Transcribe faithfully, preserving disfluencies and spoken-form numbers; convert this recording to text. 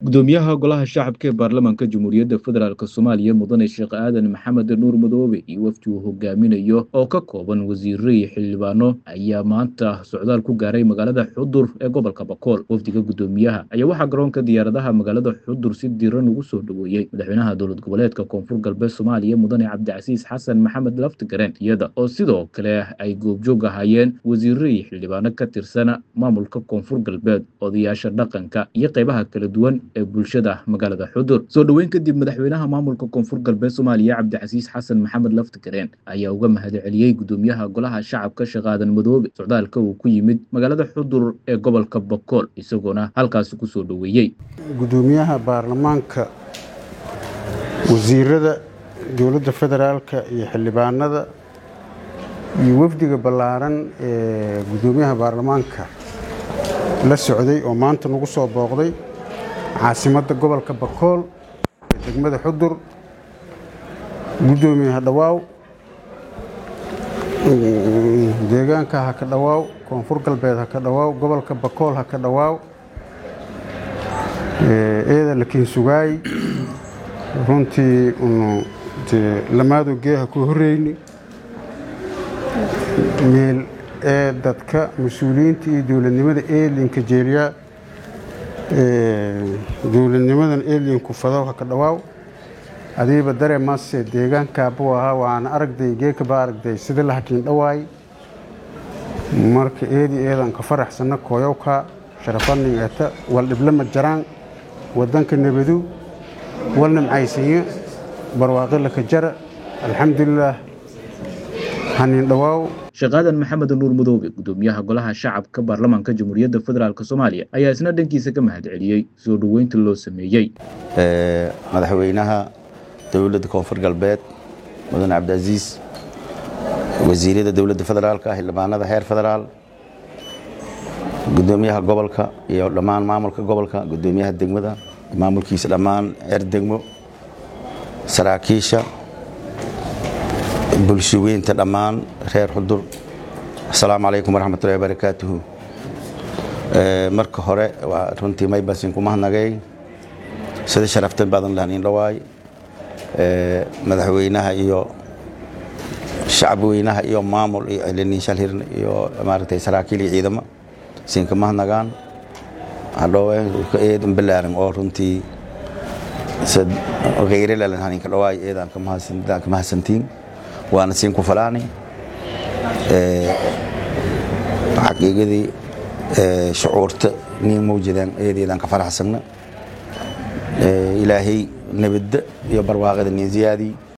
gudoomiyaha golaha shacabka ee baarlamaanka jamhuuriyadda federaalk soomaaliya mudane sheekh aadan maxamed nuur madoobe iyo wafdi uu hogaaminayo oo ka kooban wasiiro iyo xildhibaano ayaa maanta socdaal ku gaaray magaalada xudur ee gobolka bakool. wafdiga gudoomiyaha ayaa waxaa garoonka diyaaradaha magaalada xudur si diiran ugu soo dhaweeyey madaxweynaha dowlad goboleedka koonfur galbeed soomaaliya mudane cabdicasiis xasan maxamed laftigareen, iyada oo sidoo kale ay goobjoog ahaayeen wasiiro iyo xildhibaano ka tirsan maamulka koonfur galbeed, odayaasha dhaqanka iyo qaybaha kala duwan ee bulshada magaalada xudur. soo dhaweyn kadib madaxweynaha maamulka koonfur galbeed soomaaliya cabdicasiis xasan maxamed laftigareen ayaa uga mahadceliyey gudoomiyaha golaha shacabka sheekh aadan madoobe socdaalka uu ku yimid magaalada xudur ee gobolka bakool, isagoona halkaasi ku soo dhaweeyey gudoomiyaha baarlamaanka, wasiirada dowladda federaalka iyo xildhibaanada iyo wafdiga ballaaran ee gudoomiyaha baarlamaanka la socday oo maanta nagu soo booqday caasimadda gobolka bakool ee degmada xudur. gudoomiyaha dhawaaw deegaanka ha ka dhawaaw, koonfur galbeed ha ka dhawaaw, gobolka bakool ha ka dhawaaw, eeda lakiin sugaay runtii unu lamaado geeha ku horreyni meel ee dadka mas-uuliyiinta iyo dowladnimada eelinka jeeliyaa dowladnimadan eelinku fadow ha ka dhawaaw adiiba dare mase deegaankaabu ahaa waana aragday geekaba aragday sida la hakiin dhawaay marka eedii eedan ka faraxsanna kooyowka sharafanin eeta wal dhiblama jaraan wadanka nabadu wal nimcaysiyo barwaaqila ka jara alxamdulillaah hanin dhawaaw. sheekh aadan maxamed nuur madoobe gudoomiyaha golaha shacabka baarlamaanka jamhuuriyadda federaalk soomaaliya ayaa isna dhankiisa ka mahadceliyey soo dhaweynta loo sameeyey madaxweynaha dowladda koonfur galbeed mudane cabdicasiis, wasiirada dowladda federaalka, xildhibaanada heer federaal, gudoomiyaha gobolka iyo dhammaan maamulka gobolka, gudoomiyaha degmada maamulkiisa dhammaan heer degmo, saraakiisha bulshaweynta dhammaan reer xudur. assalaamu calaykum waraxmatullahi wabarakaatuhu. marka hore waa runtii maybasin ku mahadnagay sida sharafta badan lahanin dhawaay madaxweynaha iyo shacabweynaha iyo maamul iyo ciliniinshaalhirn iyo maaragtay saraakiil iyo ciidamo siinka mahadnagaan hadhowe eedan balaaran oo runtii khayrilalan haninka dhawaay eedaan ka mahadsantiin waana siin ku falaani xaqiiqadii shucuurta niin mawjadaan eedeedaan ka faraxsanna ilaahay nabadda iyo barwaaqada niin ziyaadii